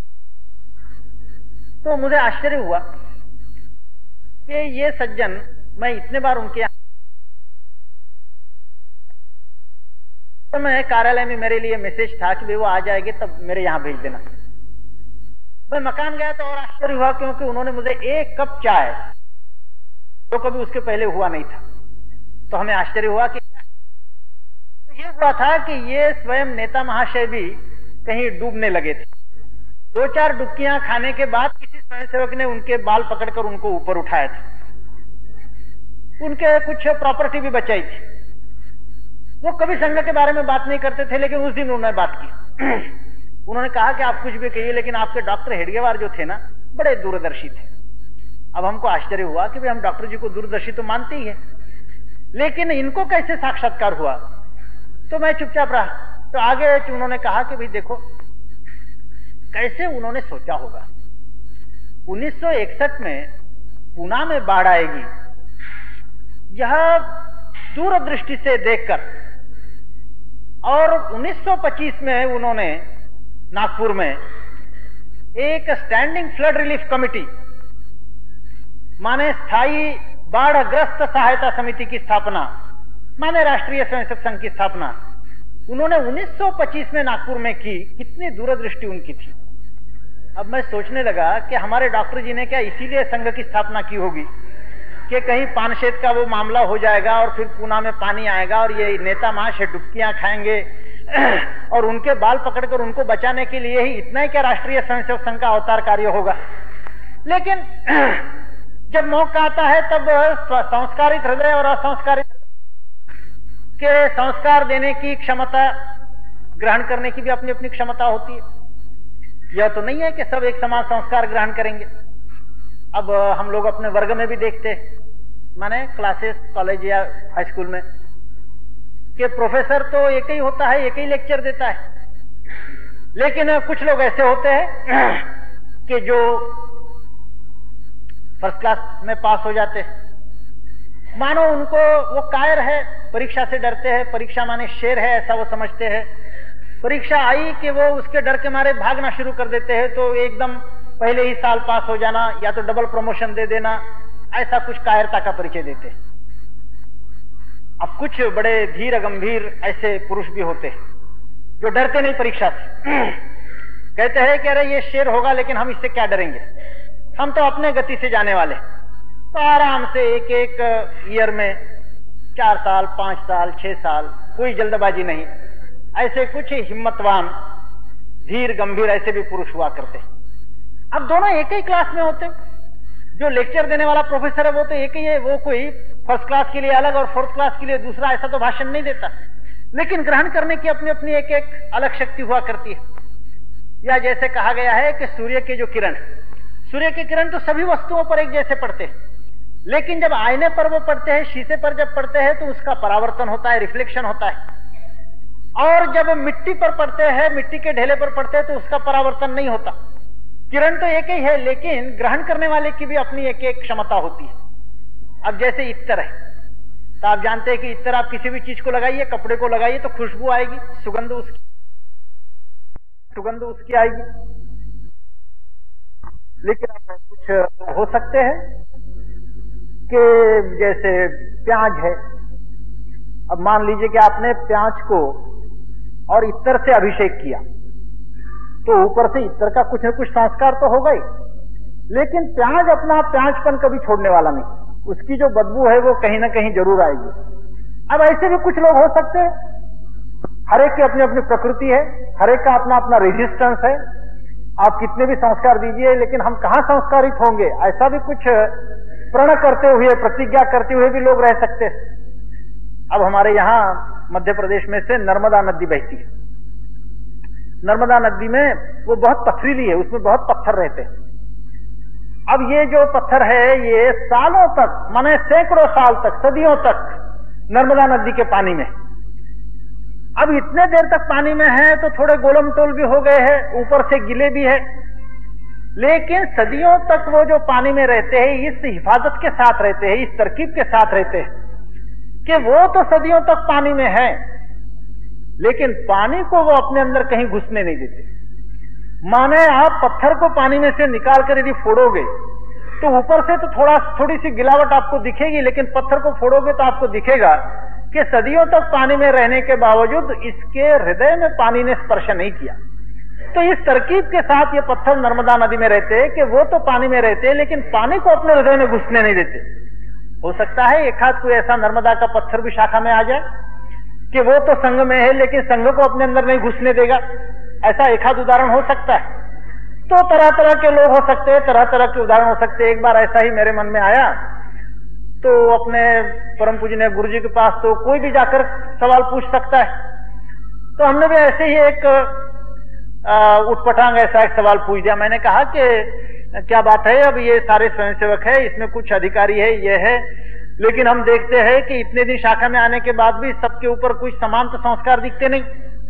तो मुझे आश्चर्य हुआ कि ये सज्जन, मैं इतने बार उनके तो मैं कार्यालय में मेरे लिए मैसेज था कि भाई वो आ जाएगी तब मेरे यहाँ भेज देना। मैं मकान गया तो और आश्चर्य हुआ, क्योंकि उन्होंने मुझे 1 कप चाय, जो कभी उसके पहले हुआ नहीं था, तो हमें आश्चर्य हुआ कि ये हुआ था कि ये स्वयं नेता महाशय भी कहीं डूबने लगे थे। 2-4 डुबकियां खाने के बाद किसी स्वयंसेवक ने उनके बाल पकड़कर उनको ऊपर उठाया था। उनके कुछ प्रॉपर्टी भी बचाई थी। वो कभी संघ के बारे में बात नहीं करते थे, लेकिन उस दिन उन्होंने बात की। उन्होंने कहा कि आप कुछ भी कहिए, लेकिन आपके डॉक्टर हेडगेवार जो थे ना, बड़े दूरदर्शी थे। अब हमको आश्चर्य हुआ कि भाई हम डॉक्टर जी को दूरदर्शी तो मानते ही है, लेकिन इनको कैसे साक्षात्कार हुआ? तो मैं चुपचाप रहा। तो आगे उन्होंने कहा कि भाई देखो, कैसे उन्होंने सोचा होगा 1961 में पूना में बाढ़ आएगी, यह दूरदृष्टि से देखकर, और 1925 में उन्होंने नागपुर में एक स्टैंडिंग फ्लड रिलीफ कमेटी, माने स्थायी बाढ़ग्रस्त सहायता समिति की स्थापना, माने राष्ट्रीय स्वयंसेवक संघ की स्थापना उन्होंने 1925 में नागपुर में की। कितनी दूरदृष्टि उनकी थी। अब मैं सोचने लगा कि हमारे डॉक्टर जी ने क्या इसीलिए संघ की स्थापना की होगी कि कहीं पानशेत का वो मामला हो जाएगा और फिर पूना में पानी आएगा और ये नेता महाशय डुबकियां खाएंगे और उनके बाल पकड़कर उनको बचाने के लिए ही इतना ही क्या राष्ट्रीय स्वयंसेवक संघ का अवतार कार्य होगा। लेकिन जब मौका आता है तब संस्कारित हृदय और असंस्कारित के संस्कार देने की क्षमता, ग्रहण करने की भी अपनी अपनी क्षमता होती है। यह तो नहीं है कि सब एक समान संस्कार ग्रहण करेंगे। अब हम लोग अपने वर्ग में भी देखते हैं, माने क्लासेस कॉलेज या हाई स्कूल में, कि प्रोफेसर तो एक ही होता है, एक ही लेक्चर देता है, लेकिन कुछ लोग ऐसे होते हैं कि जो फर्स्ट क्लास में पास हो जाते हैं। मानो उनको वो कायर है, परीक्षा से डरते हैं, परीक्षा माने शेर है ऐसा वो समझते हैं। परीक्षा आई कि वो उसके डर के मारे भागना शुरू कर देते हैं, तो एकदम पहले ही साल पास हो जाना या तो डबल प्रमोशन दे देना, ऐसा कुछ कायरता का परिचय देते हैं। अब कुछ बड़े धीर गंभीर ऐसे पुरुष भी होते हैं जो डरते नहीं परीक्षा से, कहते हैं कि अरे ये शेर होगा लेकिन हम इससे क्या डरेंगे, हम तो अपने गति से जाने वाले। तो आराम से एक एक ईयर में 4 साल 5 साल 6 साल, कोई जल्दबाजी नहीं, ऐसे कुछ हिम्मतवान धीर गंभीर ऐसे भी पुरुष हुआ करते। अब दोनों एक ही क्लास में होते। जो लेक्चर देने वाला प्रोफेसर है वो तो एक ही है, वो कोई फर्स्ट क्लास के लिए अलग और फोर्थ क्लास के लिए दूसरा ऐसा तो भाषण नहीं देता, लेकिन ग्रहण करने की अपनी अपनी एक एक अलग शक्ति हुआ करती है। या जैसे कहा गया है कि सूर्य के जो किरण, सूर्य के किरण तो सभी वस्तुओं पर एक जैसे पड़ते हैं, लेकिन जब आईने पर वो पड़ते हैं, शीशे पर जब पड़ते हैं तो उसका परावर्तन होता है, रिफ्लेक्शन होता है। और जब मिट्टी पर पड़ते हैं, मिट्टी के ढेले पर पड़ते हैं तो उसका परावर्तन नहीं होता। किरण तो एक ही है, लेकिन ग्रहण करने वाले की भी अपनी एक एक क्षमता होती है। अब जैसे इत्तर है, तो आप जानते हैं कि इत्तर आप किसी भी चीज को लगाइए, कपड़े को लगाइए तो खुशबू आएगी, सुगंध उसकी आएगी। लेकिन अब कुछ हो सकते हैं कि जैसे प्याज है, अब मान लीजिए कि आपने प्याज को और इत्तर से अभिषेक किया, तो ऊपर से इत्तर का कुछ न कुछ संस्कार तो होगा ही, लेकिन प्याज अपना प्याजपन कभी छोड़ने वाला नहीं, उसकी जो बदबू है वो कहीं ना कहीं जरूर आएगी। अब ऐसे भी कुछ लोग हो सकते हैं, हर एक की अपनी अपनी प्रकृति है, हर एक का अपना अपना रेजिस्टेंस है। आप कितने भी संस्कार दीजिए, लेकिन हम कहां संस्कारित होंगे, ऐसा भी कुछ प्रण करते हुए, प्रतिज्ञा करते हुए भी लोग रह सकते हैं। अब हमारे यहां मध्य प्रदेश में से नर्मदा नदी बहती है। नर्मदा नदी में वो बहुत पथरीली है, उसमें बहुत पत्थर रहते हैं। अब ये जो पत्थर है ये सालों तक, माने सैकड़ों साल तक, सदियों तक नर्मदा नदी के पानी में। अब इतने देर तक पानी में है तो थोड़े गोलम टोल भी हो गए हैं, ऊपर से गिले भी है, लेकिन सदियों तक वो जो पानी में रहते हैं इस हिफाजत के साथ रहते हैं, इस तरकीब के साथ रहते हैं कि वो तो सदियों तक पानी में है, लेकिन पानी को वो अपने अंदर कहीं घुसने नहीं देते। माने आप पत्थर को पानी में से निकाल कर यदि फोड़ोगे तो ऊपर से तो थोड़ी सी गिलावट आपको दिखेगी, लेकिन पत्थर को फोड़ोगे तो आपको दिखेगा कि सदियों तक पानी में रहने के बावजूद इसके हृदय में पानी ने स्पर्श नहीं किया। तो इस तरकीब के साथ ये पत्थर नर्मदा नदी में रहते कि वो तो पानी में रहते लेकिन पानी को अपने हृदय में घुसने नहीं देते। हो सकता है एक आध कोई ऐसा नर्मदा का पत्थर भी शाखा में आ जाए कि वो तो संघ में है लेकिन संघ को अपने अंदर नहीं घुसने देगा, ऐसा एक आध उदाहरण हो सकता है। तो तरह तरह के लोग हो सकते हैं, तरह तरह के उदाहरण हो सकते हैं। एक बार ऐसा ही मेरे मन में आया तो अपने परम पूजनीय गुरु जी के पास तो कोई भी जाकर सवाल पूछ सकता है, तो हमने भी ऐसे ही एक उठपटांग ऐसा एक सवाल पूछ दिया। मैंने कहा कि क्या बात है, अब ये सारे स्वयंसेवक है, इसमें कुछ अधिकारी है, ये है, लेकिन हम देखते हैं कि इतने दिन शाखा में आने के बाद भी सबके ऊपर कुछ समान तो संस्कार दिखते नहीं।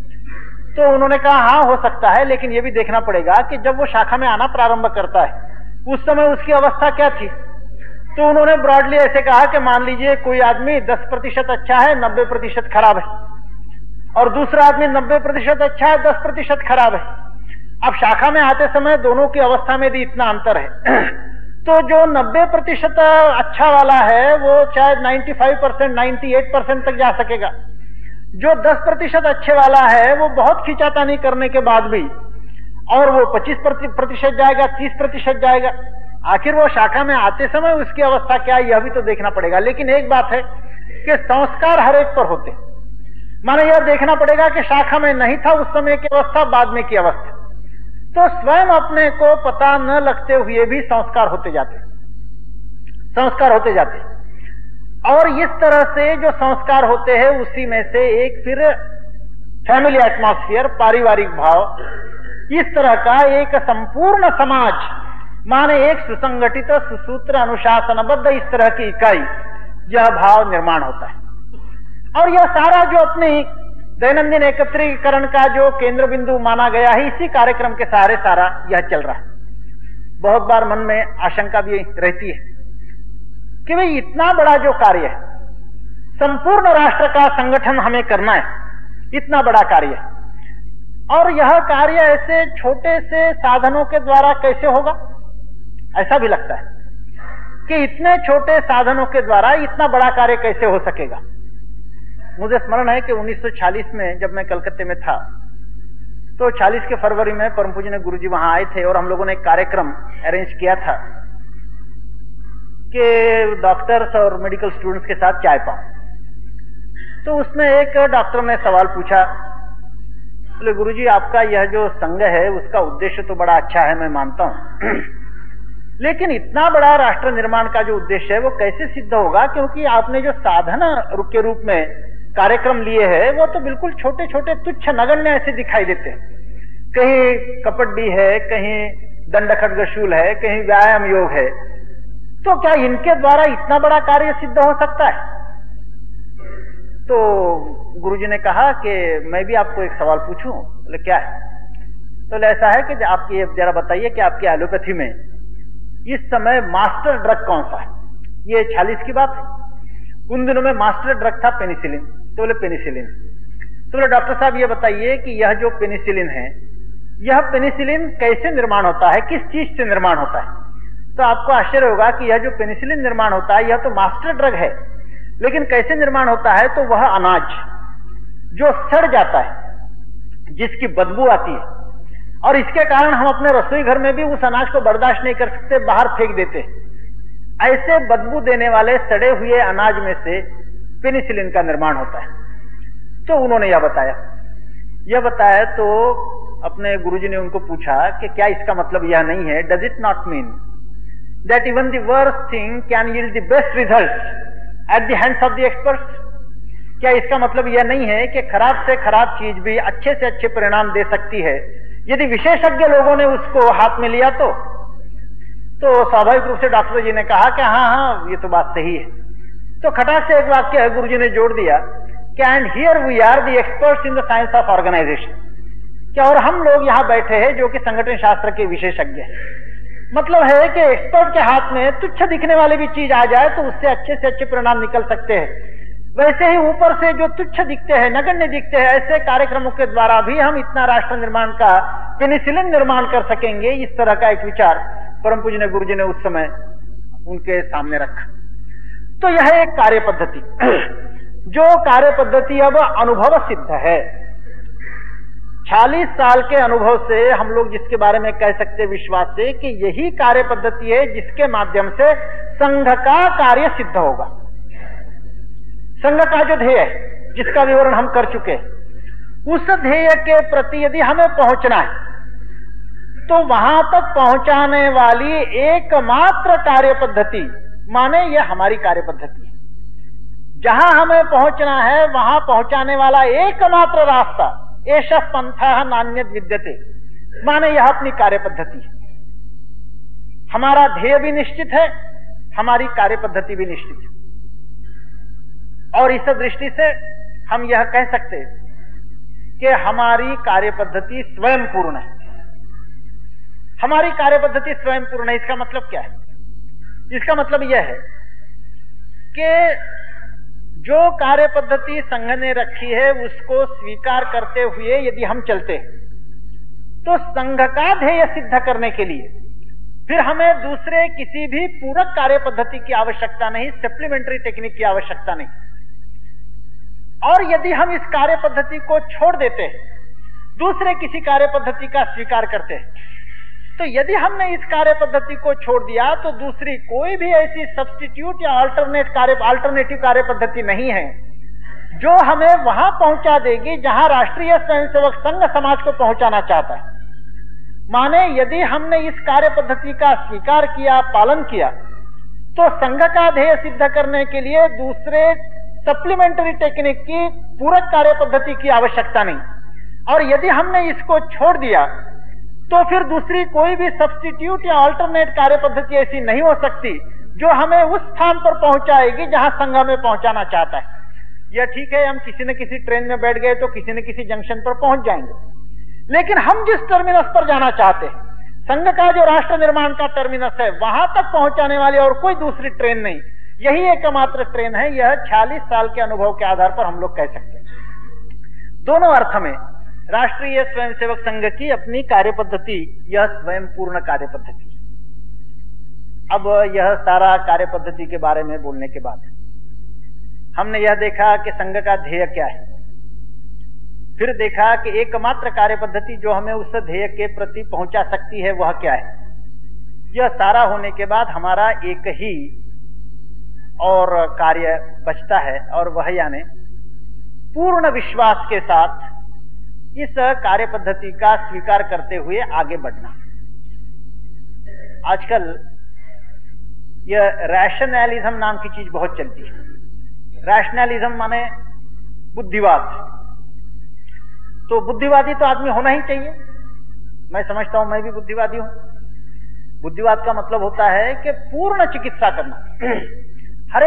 तो उन्होंने कहा हाँ हो सकता है, लेकिन ये भी देखना पड़ेगा कि जब वो शाखा में आना प्रारंभ करता है उस समय उसकी अवस्था क्या थी। तो उन्होंने ब्रॉडली ऐसे कहा कि मान लीजिए कोई आदमी 10% अच्छा है, 90% खराब है, और दूसरा आदमी 90% अच्छा है, 10% खराब है। अब शाखा में आते समय दोनों की अवस्था में भी इतना अंतर है तो जो 90% अच्छा वाला है वो शायद 95%, 98% तक जा सकेगा। जो 10% अच्छे वाला है वो बहुत खिंचातानी करने के बाद भी, और वो 25% जाएगा, 30% जाएगा। आखिर वो शाखा में आते समय उसकी अवस्था क्या है यह भी तो देखना पड़ेगा। लेकिन एक बात है कि संस्कार हर एक पर होते, माने यह देखना पड़ेगा कि शाखा में नहीं था उस समय की अवस्था, बाद में की अवस्था, तो स्वयं अपने को पता न लगते हुए भी संस्कार होते जाते, संस्कार होते जाते। और इस तरह से जो संस्कार होते हैं उसी में से एक फिर फैमिली एटमॉस्फेयर, पारिवारिक भाव, इस तरह का एक संपूर्ण समाज, माने एक सुसंगठित, सुसूत्र, अनुशासनबद्ध इस तरह की इकाई, यह भाव निर्माण होता है। और यह सारा जो अपनी दैनंदिन एकत्रीकरण का जो केंद्र बिंदु माना गया है, इसी कार्यक्रम के सहारे सारा यह चल रहा है। बहुत बार मन में आशंका भी रहती है कि भाई इतना बड़ा जो कार्य है, संपूर्ण राष्ट्र का संगठन हमें करना है, इतना बड़ा कार्य, और यह कार्य ऐसे छोटे से साधनों के द्वारा कैसे होगा, ऐसा भी लगता है कि इतने छोटे साधनों के द्वारा इतना बड़ा कार्य कैसे हो सकेगा। मुझे स्मरण है कि 1940 में जब मैं कलकत्ते में था तो 40 के फरवरी में परम पूजनीय गुरु जी वहां आए थे और हम लोगों ने एक कार्यक्रम अरेंज किया था कि डॉक्टर्स और मेडिकल स्टूडेंट्स के साथ चाय पाऊं। तो उसमें एक डॉक्टर ने सवाल पूछा, बोले गुरु जी आपका यह जो संघ है उसका उद्देश्य तो बड़ा अच्छा है, मैं मानता हूं, लेकिन इतना बड़ा राष्ट्र निर्माण का जो उद्देश्य है वो कैसे सिद्ध होगा, क्योंकि आपने जो साधना के रूप में कार्यक्रम लिए हैं वो तो बिल्कुल छोटे छोटे तुच्छ नगण्य ऐसे दिखाई देते हैं। कहीं कपड्डी है, कहीं दंड खड्गशूल है, कहीं व्यायाम योग है, तो क्या इनके द्वारा इतना बड़ा कार्य सिद्ध हो सकता है? तो गुरुजी ने कहा कि मैं भी आपको एक सवाल पूछूं। बोले क्या है? तो ऐसा है कि आप ये जरा बताइए कि आपकी एलोपैथी में इस समय मास्टर ड्रग कौन सा है? ये 40 की बात है। उन दिनों में मास्टर ड्रग था पेनिसिलिन। तो बोले पेनिसिलिन। तो बोले डॉक्टर साहब ये बताइए कि यह जो पेनिसिलिन है, यह पेनिसिलिन कैसे निर्माण होता है, किस चीज से निर्माण होता है? तो आपको आश्चर्य होगा कि यह जो पेनिसिलिन निर्माण होता है यह तो मास्टर ड्रग है, लेकिन कैसे निर्माण होता है? तो वह अनाज जो सड़ जाता है, जिसकी बदबू आती है, और इसके कारण हम अपने रसोई घर में भी उस अनाज को बर्दाश्त नहीं कर सकते, बाहर फेंक देते। ऐसे बदबू देने वाले सड़े हुए अनाज में से पेनिसिलिन का निर्माण होता है। तो उन्होंने यह बताया तो अपने गुरुजी ने उनको पूछा कि क्या इसका मतलब यह नहीं है, does it not mean that even the worst thing can yield the best result at the hands of the experts? क्या इसका मतलब यह नहीं है कि खराब से खराब चीज भी अच्छे से अच्छे परिणाम दे सकती है यदि विशेषज्ञ लोगों ने उसको हाथ में लिया? तो स्वाभाविक रूप से डॉक्टर जी ने कहा कि हाँ ये तो बात सही है। तो खटाक से एक वाक्य गुरुजी ने जोड़ दिया कि and here we are the experts in the science of organisation. क्या और हम लोग यहाँ बैठे हैं जो कि संगठन शास्त्र के विशेषज्ञ हैं। मतलब है कि एक्सपर्ट के हाथ में तुच्छ दिखने वाली भी चीज आ जाए तो उससे अच्छे से अच्छे परिणाम निकल सकते हैं। वैसे ही ऊपर से जो तुच्छ दिखते हैं, नगण्य दिखते हैं, ऐसे कार्यक्रमों के द्वारा भी हम इतना राष्ट्र निर्माण का, पेनिसिलिन निर्माण कर सकेंगे। इस तरह का एक विचार परम पूज्य गुरुजी ने उस समय उनके सामने रखा। तो यह एक कार्य पद्धति। जो कार्य पद्धति अब अनुभव सिद्ध है। 40 साल के अनुभव से हम लोग जिसके बारे में कह सकते विश्वास से कि यही कार्य पद्धति है जिसके माध्यम से संघ का कार्य सिद्ध होगा। संघ का जो ध्येय है जिसका विवरण हम कर चुके, उस ध्येय के प्रति यदि हमें पहुंचना है तो वहां तक पहुंचाने वाली एकमात्र कार्य पद्धति, माने यह हमारी कार्य पद्धति है। जहां हमें पहुंचना है वहां पहुंचाने वाला एकमात्र रास्ता एष पंथः नान्यत् विद्यते, माने यह अपनी कार्य पद्धति है। हमारा ध्येय भी निश्चित है, हमारी कार्य पद्धति भी निश्चित है। और इस दृष्टि से हम यह कह सकते हैं कि हमारी कार्य पद्धति स्वयं पूर्ण है। हमारी कार्य पद्धति स्वयं पूर्ण है, इसका मतलब क्या है? इसका मतलब यह है कि जो कार्य पद्धति संघ ने रखी है उसको स्वीकार करते हुए यदि हम चलते हैं तो संघ का ध्येय सिद्ध करने के लिए फिर हमें दूसरे किसी भी पूरक कार्य पद्धति की आवश्यकता नहीं, सप्लीमेंट्री टेक्निक की आवश्यकता नहीं। और यदि हम इस कार्य पद्धति को छोड़ देते हैं, दूसरे किसी कार्य पद्धति का स्वीकार करते हैं, तो यदि हमने इस कार्य पद्धति को छोड़ दिया तो दूसरी कोई भी ऐसी सब्स्टिट्यूट या अल्टरनेटिव कार्य पद्धति नहीं है जो हमें वहां पहुंचा देगी जहां राष्ट्रीय स्वयंसेवक संघ समाज को पहुंचाना चाहता है। माने यदि हमने इस कार्य पद्धति का स्वीकार किया, पालन किया, तो संघ का ध्येय सिद्ध करने के लिए दूसरे सप्लीमेंट्री टेक्निक की पूरक कार्य पद्धति की आवश्यकता नहीं। और यदि हमने इसको छोड़ दिया तो फिर दूसरी कोई भी सब्स्टिट्यूट या अल्टरनेट कार्य पद्धति ऐसी नहीं हो सकती जो हमें उस स्थान पर पहुंचाएगी जहां संघ में पहुंचाना चाहता है। यह ठीक है, हम किसी न किसी ट्रेन में बैठ गए तो किसी न किसी जंक्शन पर पहुंच जाएंगे, लेकिन हम जिस टर्मिनस पर जाना चाहते हैं, संघ का जो राष्ट्र निर्माण का टर्मिनस है, वहां तक पहुंचाने वाली और कोई दूसरी ट्रेन नहीं, यही एकमात्र ट्रेन है। यह 40 साल के अनुभव के आधार पर हम लोग कह सकते हैं। दोनों अर्थ में राष्ट्रीय स्वयंसेवक संघ की अपनी कार्य पद्धति यह स्वयं पूर्ण कार्य पद्धति। अब यह सारा कार्य पद्धति के बारे में बोलने के बाद हमने यह देखा कि संघ का ध्येय क्या है, फिर देखा कि एकमात्र कार्य पद्धति जो हमें उस ध्येय के प्रति पहुंचा सकती है वह क्या है। यह सारा होने के बाद हमारा एक ही और कार्य बचता है, और वह यानी पूर्ण विश्वास के साथ इस कार्य पद्धति का स्वीकार करते हुए आगे बढ़ना। आजकल यह रैशनैलिज्म नाम की चीज बहुत चलती है। रैशनैलिज्म माने बुद्धिवाद। तो बुद्धिवादी तो आदमी होना ही चाहिए। मैं समझता हूं, मैं भी बुद्धिवादी हूं। बुद्धिवाद का मतलब होता है कि पूर्ण चिकित्सा करना, हर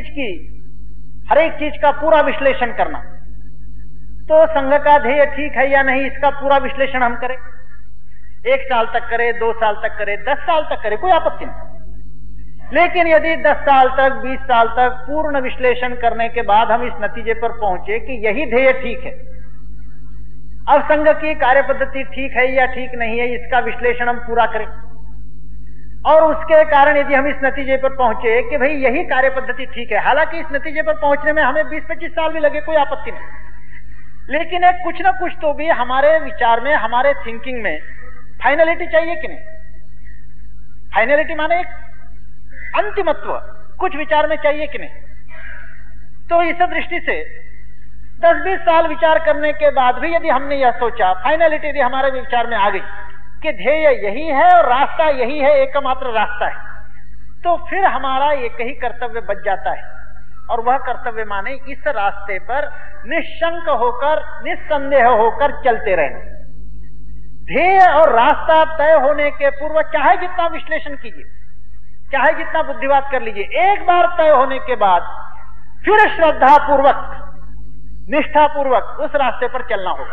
एक चीज का पूरा विश्लेषण करना। तो संघ का ध्येय ठीक है या नहीं, इसका पूरा विश्लेषण हम करें। 1 साल तक करें, 2 साल तक करें, 10 साल तक करें, कोई आपत्ति नहीं। लेकिन यदि 10 साल तक, 20 साल तक पूर्ण विश्लेषण करने के बाद हम इस नतीजे पर पहुंचे कि यही ध्येय ठीक है, अब संघ की कार्य पद्धति ठीक है या ठीक नहीं है, इसका विश्लेषण हम पूरा करें। और उसके कारण यदि हम इस नतीजे पर पहुंचे कि भाई यही कार्य पद्धति ठीक है, हालांकि इस नतीजे पर पहुंचने में हमें 20-25 साल भी लगे, कोई आपत्ति नहीं, लेकिन एक कुछ ना कुछ तो भी हमारे विचार में, हमारे थिंकिंग में फाइनलिटी चाहिए कि नहीं। फाइनलिटी माने एक अंतिमत्व कुछ विचार में चाहिए कि नहीं। तो इस दृष्टि से 10-20 साल विचार करने के बाद भी यदि हमने यह सोचा, फाइनलिटी यदि हमारे विचार में आ गई कि ध्येय यही है और रास्ता यही है, एकमात्र रास्ता है, तो फिर हमारा एक ही कर्तव्य बच जाता है। और वह कर्तव्य माने इस रास्ते पर निशंक होकर, निस्संदेह होकर चलते रहना। ध्येय और रास्ता तय होने के पूर्व चाहे जितना विश्लेषण कीजिए, चाहे जितना बुद्धिवाद कर लीजिए, एक बार तय होने के बाद फिर श्रद्धा पूर्वक, निष्ठा पूर्वक उस रास्ते पर चलना होगा।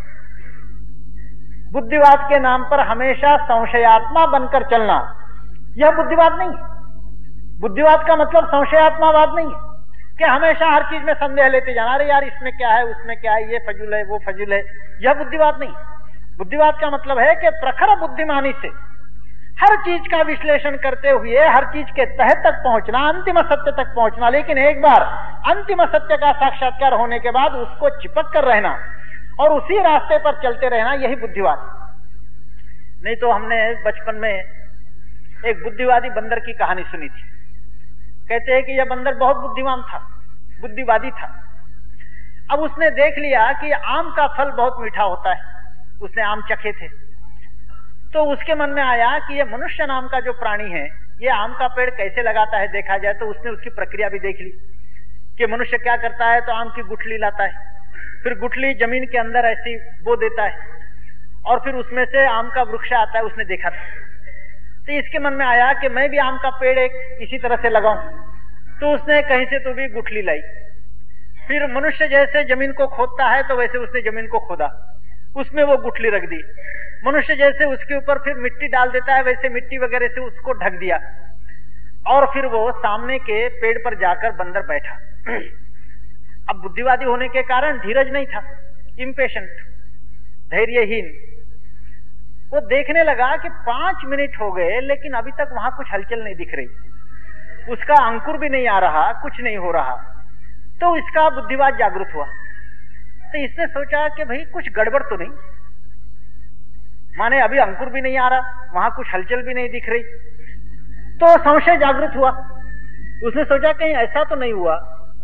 बुद्धिवाद के नाम पर हमेशा संशयात्मा बनकर चलना, यह बुद्धिवाद नहीं है। बुद्धिवाद का मतलब संशयात्मावाद नहीं है कि हमेशा हर चीज में संदेह लेते जाना, अरे यार इसमें क्या है, उसमें क्या है, ये फजूल है, वो फजूल है, यह बुद्धिवाद नहीं। बुद्धिवाद का मतलब है कि प्रखर बुद्धिमानी से हर चीज का विश्लेषण करते हुए हर चीज के तह तक पहुंचना, अंतिम सत्य तक पहुंचना, लेकिन एक बार अंतिम सत्य का साक्षात्कार होने के बाद उसको चिपक कर रहना और उसी रास्ते पर चलते रहना, यही बुद्धिवाद। नहीं तो हमने बचपन में एक बुद्धिवादी बंदर की कहानी सुनी थी। कहते हैं कि यह बंदर बहुत बुद्धिमान था, बुद्धिवादी था। अब उसने देख लिया कि आम का फल बहुत मीठा होता है, उसने आम चखे थे, तो उसके मन में आया कि यह मनुष्य नाम का जो प्राणी है ये आम का पेड़ कैसे लगाता है देखा जाए। तो उसने उसकी प्रक्रिया भी देख ली कि मनुष्य क्या करता है। तो आम की गुठली लाता है, फिर गुठली जमीन के अंदर ऐसी बो देता है और फिर उसमें से आम का वृक्ष आता है, उसने देखा था। तो इसके मन में आया कि मैं भी आम का पेड़ एक इसी तरह से लगाऊं। तो उसने कहीं से तो भी गुठली लाई, फिर मनुष्य जैसे जमीन को खोदता है तो वैसे उसने जमीन को खोदा, उसमें वो गुठली रख दी। मनुष्य जैसे उसके ऊपर फिर मिट्टी डाल देता है वैसे मिट्टी वगैरह से उसको ढक दिया और फिर वो सामने के पेड़ पर जाकर बंदर बैठा। अब बुद्धिवादी होने के कारण धीरज नहीं था, इम्पेशेंट, धैर्यहीन। वो देखने लगा कि 5 मिनट हो गए लेकिन अभी तक वहां कुछ हलचल नहीं दिख रही, उसका अंकुर भी नहीं आ रहा, कुछ नहीं हो रहा। तो इसका बुद्धिवाद जागृत हुआ। तो इसने सोचा कि भाई कुछ गड़बड़ तो नहीं, माने अभी अंकुर भी नहीं आ रहा, वहां कुछ हलचल भी नहीं दिख रही। तो संशय जागृत हुआ। उसने सोचा कहीं ऐसा तो नहीं हुआ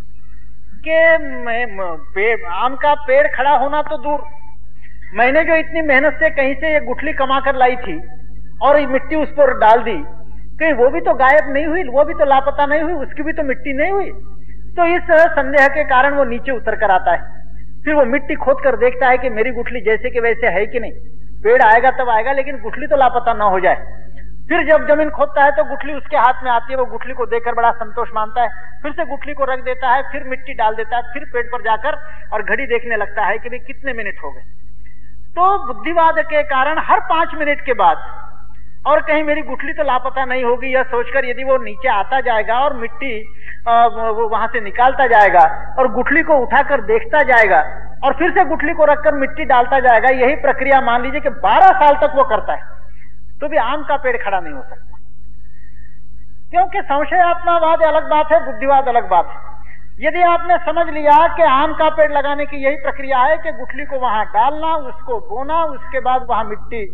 कि आम का पेड़ खड़ा होना तो दूर, मैंने जो इतनी मेहनत से कहीं से ये गुठली कमा कर लाई थी और ये मिट्टी उस पर डाल दी, कहीं वो भी तो गायब नहीं हुई, वो भी तो लापता नहीं हुई, उसकी भी तो मिट्टी नहीं हुई। तो इस संदेह के कारण वो नीचे उतर कर आता है, फिर वो मिट्टी खोद कर देखता है कि मेरी गुठली जैसे कि वैसे है कि नहीं। पेड़ आएगा तब आएगा लेकिन गुठली तो लापता ना हो जाए। फिर जब जमीन खोदता है तो गुठली उसके हाथ में आती है, वो गुठली को देखकर बड़ा संतोष मानता है, फिर से गुठली को रख देता है, फिर मिट्टी डाल देता है, फिर पेड़ पर जाकर और घड़ी देखने लगता है कि भाई कितने मिनट हो गए। तो बुद्धिवाद के कारण हर 5 मिनट के बाद और कहीं मेरी गुठली तो लापता नहीं होगी, यह सोचकर यदि वो नीचे आता जाएगा और मिट्टी वो वहां से निकालता जाएगा और गुठली को उठाकर देखता जाएगा और फिर से गुठली को रखकर मिट्टी डालता जाएगा, यही प्रक्रिया मान लीजिए कि 12 साल तक वो करता है, तो भी आम का पेड़ खड़ा नहीं हो सकता। क्योंकि संशयात्मावाद अलग बात है, बुद्धिवाद अलग बात है। यदि आपने समझ लिया कि आम का पेड़ लगाने की यही प्रक्रिया है कि गुठली को वहां डालना, उसको बोना, उसके बाद वहां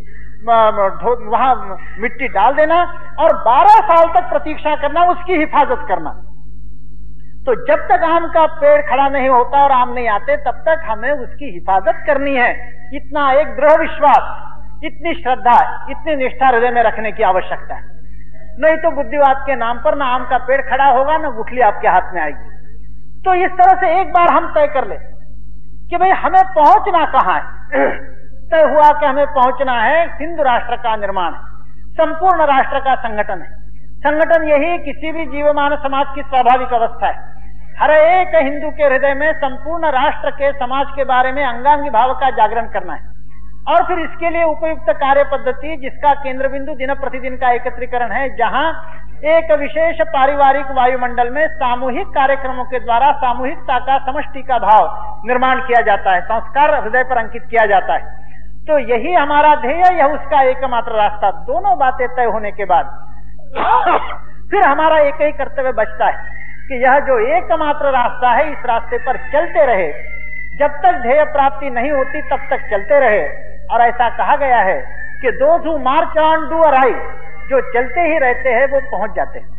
मिट्टी डाल देना और 12 साल तक प्रतीक्षा करना, उसकी हिफाजत करना, तो जब तक आम का पेड़ खड़ा नहीं होता और आम नहीं आते तब तक हमें उसकी हिफाजत करनी है। इतना एक दृढ़ विश्वास, इतनी श्रद्धा, इतनी निष्ठा हृदय में रखने की आवश्यकता है। नहीं तो बुद्धिवाद के नाम पर ना आम का पेड़ खड़ा होगा ना गुठली आपके हाथ में आएगी। तो इस तरह से एक बार हम तय कर ले कि भाई हमें पहुंचना कहां है। तय हुआ कि हमें पहुंचना है हिंदू राष्ट्र का निर्माण, संपूर्ण राष्ट्र का संगठन है। संगठन यही किसी भी जीवमान समाज की स्वाभाविक अवस्था है। हर एक हिंदू के हृदय में संपूर्ण राष्ट्र के समाज के बारे में अंगांगी भाव का जागरण करना है और फिर इसके लिए उपयुक्त कार्य पद्धति, जिसका केंद्र बिंदु दिन प्रतिदिन का एकत्रीकरण है, जहां एक विशेष पारिवारिक वायुमंडल में सामूहिक कार्यक्रमों के द्वारा सामूहिकता का, समष्टि का भाव निर्माण किया जाता है, संस्कार हृदय पर अंकित किया जाता है। तो यही हमारा ध्येय, यह उसका एकमात्र रास्ता। दोनों बातें तय होने के बाद फिर हमारा एक ही कर्तव्य बचता है कि यह जो एकमात्र रास्ता है इस रास्ते पर चलते रहे, जब तक ध्येय प्राप्ति नहीं होती तब तक चलते रहे। और ऐसा कहा गया है कि those who march on do arrive, जो चलते ही रहते हैं वो पहुंच जाते हैं।